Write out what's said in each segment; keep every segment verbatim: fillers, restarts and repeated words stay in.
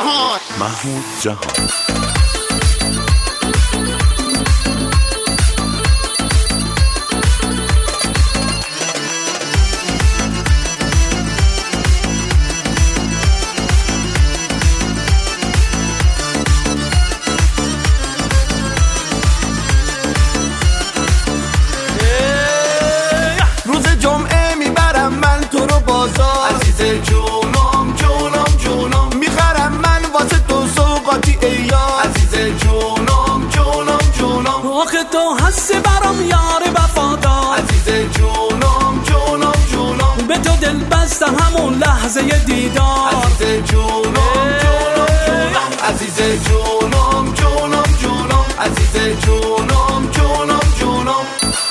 جهان محمود جهان روز جمعه میبرم من تو رو بازار، عزیز جونم جونم جونم، میخرم من واسه تو سوقاتی ایار، عزیز جونم جونم جونم، آخه تو هستی برام یار وفادار، عزیز جونم جونم جونم، به تو دل بستم همون لحظه دیدار، عزیز جونم جونم جونم، عزیز جونم جونم جونم، عزیز جونم جونم جونم.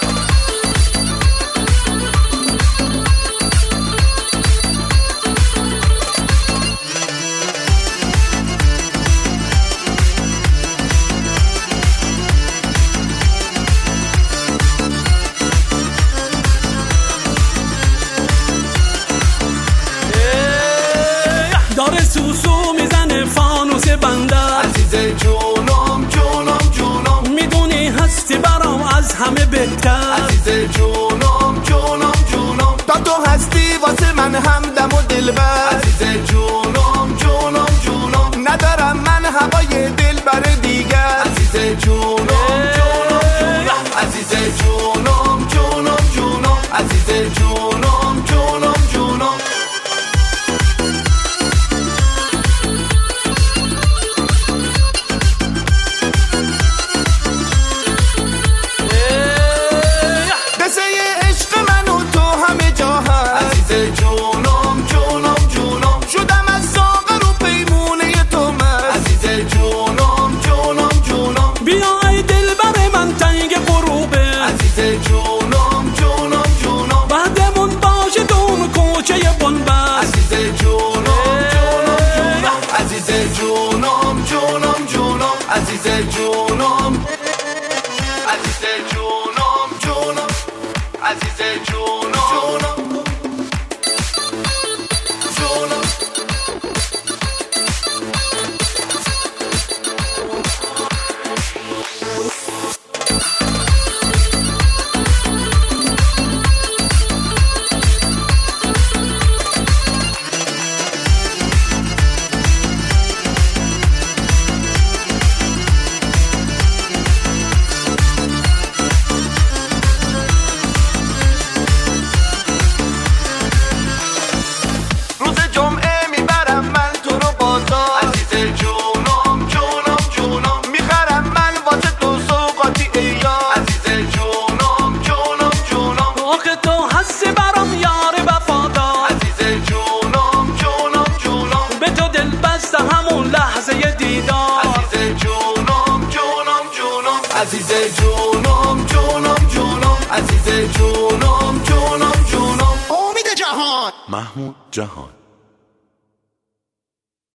داره سوسو میزنه فانوس بنده، عزیز جونم جونم جونم، میدونی هستی برام از همه بهتر، عزیز جونم جونم جونم، تا تو هستی واسه من همدم و دلبر، عزیز جونم جونم جونم، ندارم من هوای دل بر دیگر، عزیز جونم جونم جونم، عزیز جونم جونم جونم، عزیز جونم جونم جونم. جونم جونم جونم، شدم از ساغر و پیمونه تو من، عزیز جونم جونم جونم، بیا ای دل بر من تنگ غروبه، عزیز جونم جونم جونم، بعدمون باشه دون کوچه بنبست، عزیز جونم جونم جونم، عزیز جونم جونم جونم، عزیز جونم، عزیز جونم جونم، عزیز جونم جونم. عزیز جونم جونم جونم، عزیز جونم جونم جونم، امید جهان محمود جهان.